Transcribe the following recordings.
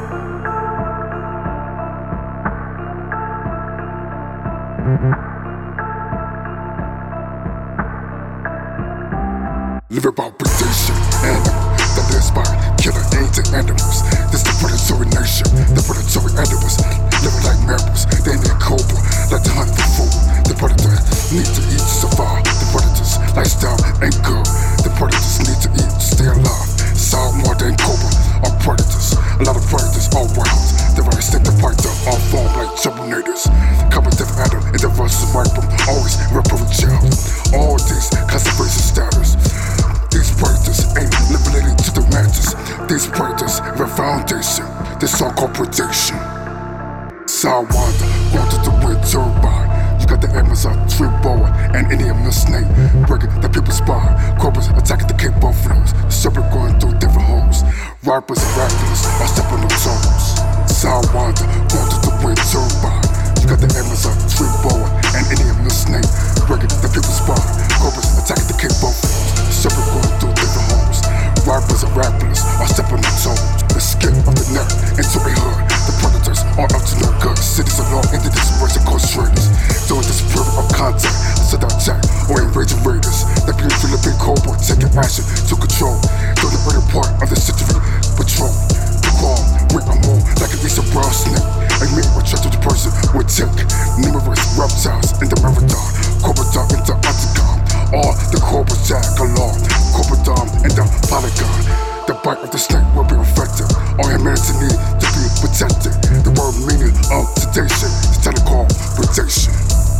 Live about predation, animal that lives by killing ancient animals. This the predatory nation, the predatory animals living like mammals. They need cobra, like to hunt for food. The predator need to eat to survive. The predator's lifestyle ain't good. The predators need to eat to stay alive. Sound more than cobra are predators. A lot of predators are wild. They rather stick the python on form like Terminators. Cognitive Adam and the versus rifle always reprove child. All these conservation status. These predators ain't liberated to the mantis. These predators have a foundation. This so-called predation. Sound wander, going to the wind turbine. You got the Amazon tree boa and Indian snake breaking the people's spine. Cobras attacking the Cape Buffaloes. The serpent going through different holes. Rappers and rappers are stepping on toes. Sound wander, going to the wind turbine. You got the Amazon tree boa and Indian snake breaking the people's spine. Cobras attacking the Cape Buffaloes. The serpent going through different holes. Rappers and rappers are stepping on toes. The skin of the neck into a hood. The predators are up to no good. Cities are long into this race called traders. During this period of contact, set out jack or invading raiders. The beauty Philippine cobra taking action to control. During the early part of the century, patrol. The call, wait and more like an Eastern brown snake. A meat or treacherous person would take numerous reptiles in the marathon. Cobra dog into octagon. All the cobras tag along. Cobra dom in the polygon. The bite of the snake will be effective. All humanity need to be protected. The word meaning of sedation is technical predation.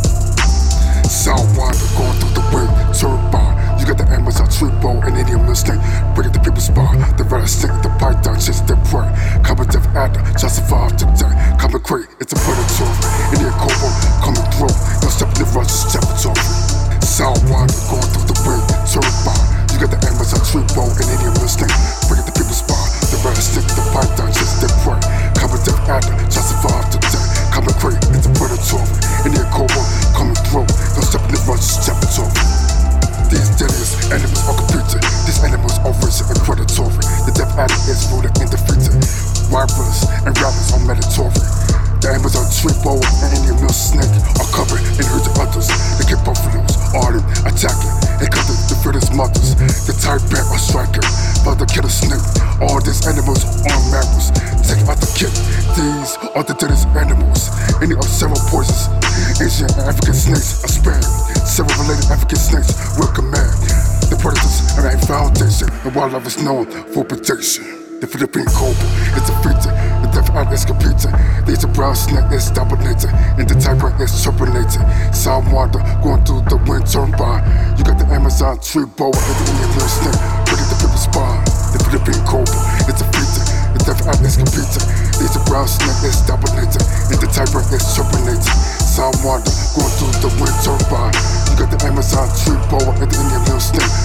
Sound wander going through the wind turbine. You got the Amazon tree boa and Indian snake breaking the people's spine. The rattlesnake, the python chasing their prey. Cognitive actor just survive today. Common crate, it's a predator. Indian cobra coming through. No step in the rush, territory. Sound wander going through the wind turbine. You got the Amazon tree boa and Indian snake breaking the people's spine. The rattlesnake, the python chasing their prey. Cognitive actor just survive today. Common crate, it's a predator. Indian cobra coming through. No step in the rush, territory. These deadliest animals are competing. These animals are racing and predatory. The death addict is rooted and defeated. Rappers and rappers are mandatory. The Amazon tree boa and Indian snake are covered and hurting others. The Cape Buffaloes are them attacking and cutting the fearless mothers. The Taipan are striking by the killer snake. All these animals are mammals. Take out the kid. These are the deadliest animals. Any of several poisons. Asian and African snakes are spared. Several related African snakes will command. The predators have a foundation, and wildlife is known for predation. The Philippine cobra is defeated. The death addict is competing. The Eastern brown snake is dominating, and the Taipan is terminating. Sound wander going through the wind turbine. You got the Amazon tree boa and the Indian snake breaking the people's spine. The Philippine cobra is defeated. The death addict is competing. The Eastern brown snake is dominating, and the Taipan is terminating. Sound wander going through the wind turbine. You got the Amazon tree boa and the Indian snake